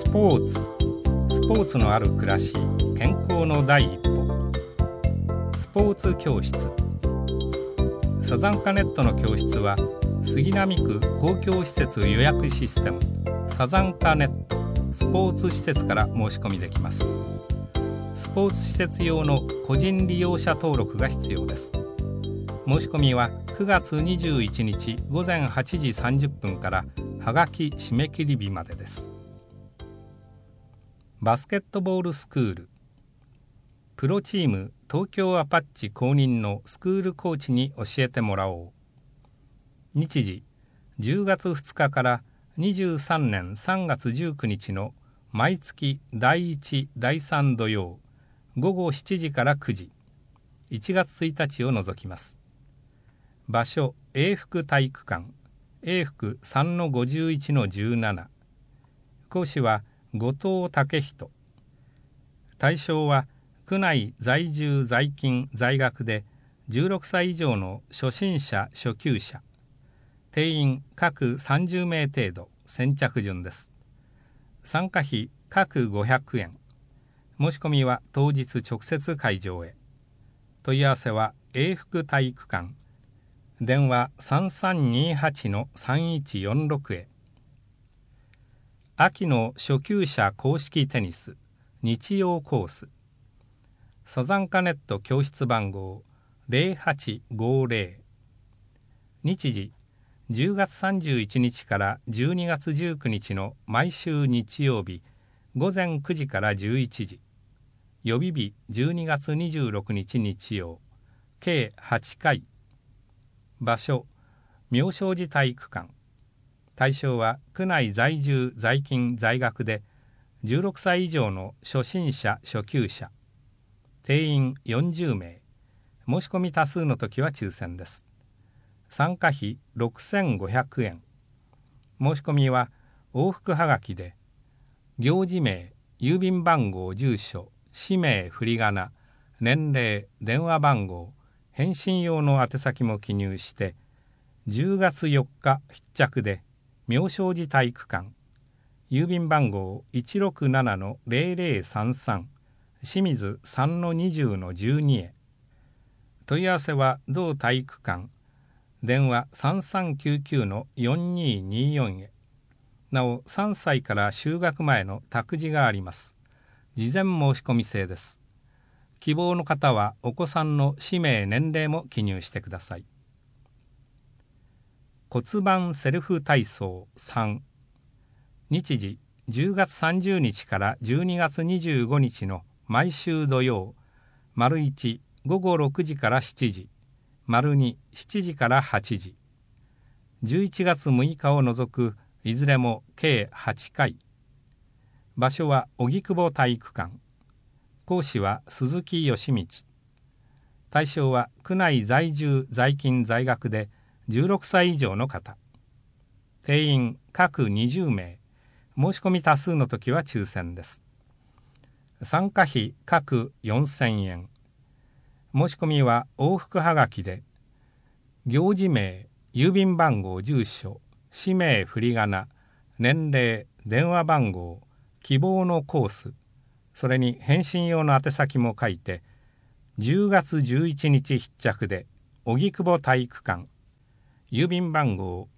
ポーツのある暮らし、健康の第一歩。スポーツ教室。サザンカネットの教室は杉並区公共施設予約システムサザンカネットスポーツ施設から申し込みできます。スポーツ施設用の個人利用者登録が必要です。申し込みは9月21日午前8時30分からはがき締め切り日までです。バスケットボールスクール。プロチーム東京アパッチ公認のスクールコーチに教えてもらおう。日時10月2日から23年3月19日の毎月第1第3土曜午後7時から9時、1月1日を除きます。場所永福体育館、永福 3-51-17。講師は後藤武人。対象は区内在住在勤在学で16歳以上の初心者初級者。定員各30名程度、先着順です。参加費各500円。申し込みは当日直接会場へ。問い合わせは永福体育館。電話 3328-3146 へ。秋の初級者公式テニス日曜コース。サザンカネット教室番号0850。日時10月31日から12月19日の毎週日曜日午前9時から11時。予備日12月26日日曜。計8回。場所妙正寺体育館。対象は区内在住在勤在学で16歳以上の初心者初級者。定員40名。申し込み多数の時は抽選です。参加費6500円。申し込みは往復はがきで行事名、郵便番号、住所、氏名、振り仮名、年齢、電話番号、返信用の宛先も記入して10月4日必着で妙正寺体育館、郵便番号 167-0033 清水 3-20-12 へ。問い合わせは同体育館、電話 3399-4224 へ。なお3歳から就学前の託児があります。事前申し込み制です。希望の方はお子さんの氏名年齢も記入してください。骨盤セルフ体操3。日時10月30日から12月25日の毎週土曜、丸1午後6時から7時、丸2 7時から8時。11月6日を除くいずれも計8回。場所は荻窪体育館。講師は鈴木義道。対象は区内在住在勤在学で16歳以上の方。定員各20名。申し込み多数の時は抽選です。参加費各4000円。申し込みは往復はがきで行事名、郵便番号、住所、氏名、振り仮名、年齢、電話番号、希望のコース、それに返信用の宛先も書いて10月11日必着で荻窪体育館、郵便番号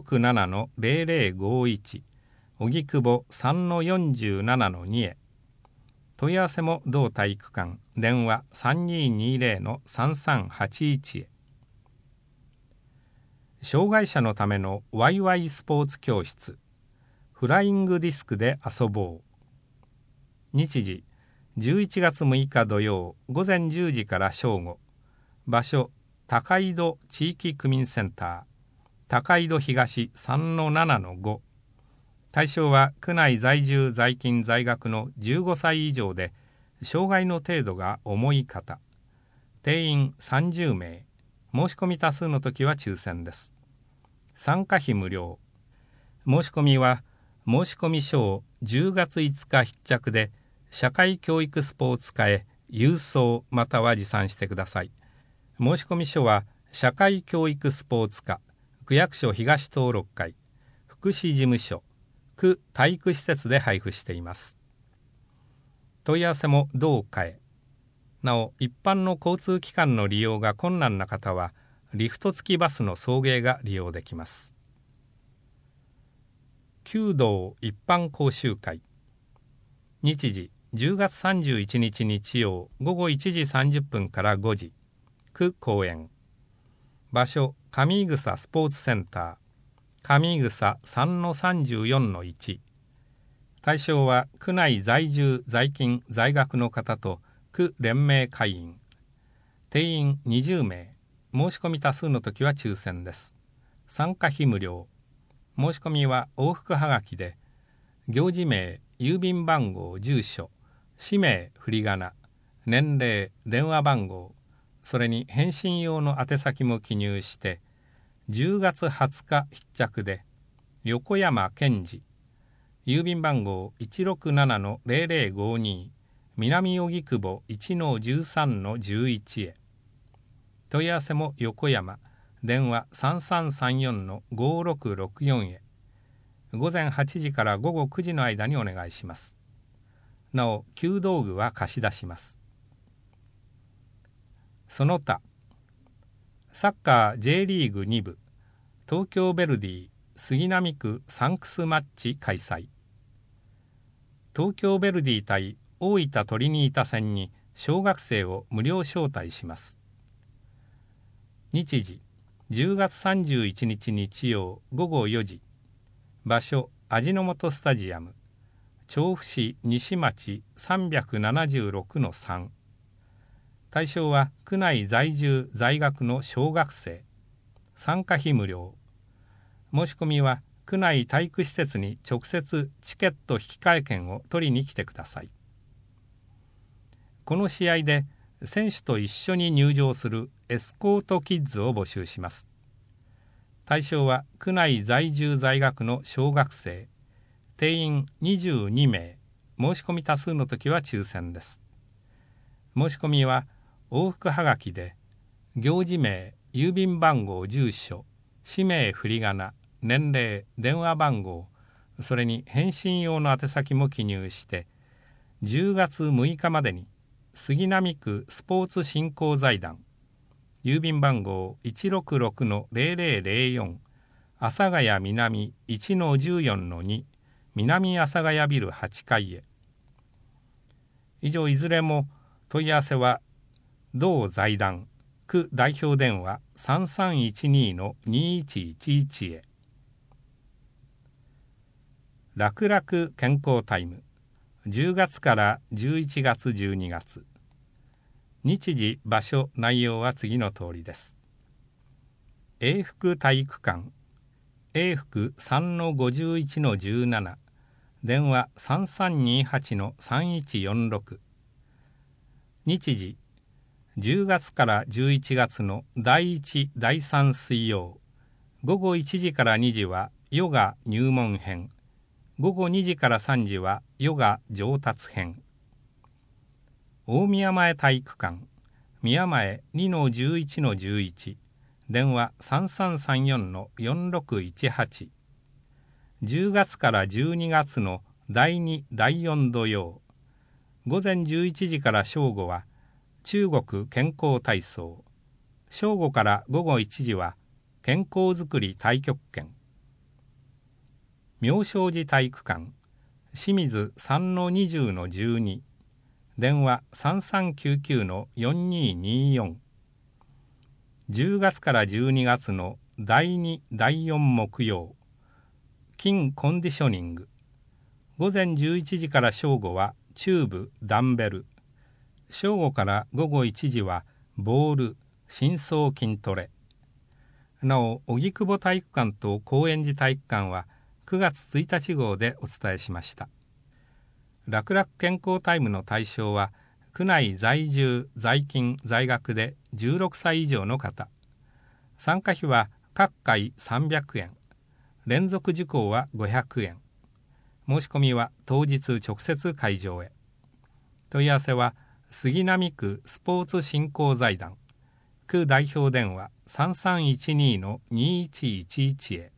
167-0051 荻窪 3-47-2 へ。問い合わせも同体育館、電話 3220-3381 へ。障害者のためのワイワイスポーツ教室フライングディスクで遊ぼう。日時11月6日土曜午前10時から正午。場所高井戸地域区民センター、高井戸東 3-7-5。対象は区内在住在勤在学の15歳以上で障害の程度が重い方。定員30名。申し込み多数の時は抽選です。参加費無料。申し込みは申し込み書を10月5日必着で社会教育スポーツ課へ郵送または持参してください。申し込み書は社会教育スポーツ課区役所東登録会福祉事務所区体育施設で配布しています。問い合わせも同課へ。なお、一般の交通機関の利用が困難な方は、リフト付きバスの送迎が利用できます。弓道一般講習会。日時10月31日日曜午後1時30分から5時、区公園。場所、上井草スポーツセンター、上井草 3-34-1。対象は区内在住在勤在学の方と区連盟会員。定員20名。申し込み多数の時は抽選です。参加費無料。申し込みは往復はがきで、行事名、郵便番号、住所、氏名、振り仮名、年齢、電話番号、それに返信用の宛先も記入して、10月20日必着で、横山健二、郵便番号 167-0052 南荻窪 1-13-11 へ。問い合わせも横山、電話 3334-5664 へ。午前8時から午後9時の間にお願いします。なお、弓道具は貸し出します。その他、サッカー J リーグ2部、東京ヴェルディ杉並区サンクスマッチ開催。東京ヴェルディ対大分トリニータ戦に小学生を無料招待します。日時10月31日日曜午後4時。場所、味の素スタジアム、調布市西町 376-3。対象は区内在住在学の小学生。参加費無料。申し込みは区内体育施設に直接チケット引換券を取りに来てください。この試合で選手と一緒に入場するエスコートキッズを募集します。対象は区内在住在学の小学生。定員22名。申し込み多数の時は抽選です。申し込みは往復はがきで、行事名、郵便番号、住所、氏名、振り仮名、年齢、電話番号、それに返信用の宛先も記入して、10月6日までに杉並区スポーツ振興財団、郵便番号 166-0004 阿佐ヶ谷南 1-14-2 南阿佐ヶ谷ビル8階へ。以上いずれも問い合わせは同財団区代表電話 3312-2111 へ。楽々健康タイム、10月から11月12月。日時、場所、内容は次の通りです。永福体育館、永福 3-51-17、電話 3328-3146。日時、10月から11月の第1、第3水曜、午後1時から2時はヨガ入門編、午後2時から3時はヨガ上達編。大宮前体育館、宮前 2-11-11、電話 3334-4618。10月から12月の第2、第4土曜、午前11時から正午は中国健康体操、正午から午後1時は健康づくり太極拳。妙正寺体育館、清水 3-20-12、電話 3399-4224。10月から12月の第2、第4木曜、筋コンディショニング。午前11時から正午はチューブ、ダンベル。正午から午後1時はボール、深層筋トレ。なお、荻窪体育館と高円寺体育館は9月1日号でお伝えしました。楽々健康タイムの対象は区内在住在勤在学で16歳以上の方。参加費は各回300円、連続受講は500円。申し込みは当日直接会場へ。問い合わせは杉並区スポーツ振興財団、区代表電話 3312-2111 へ。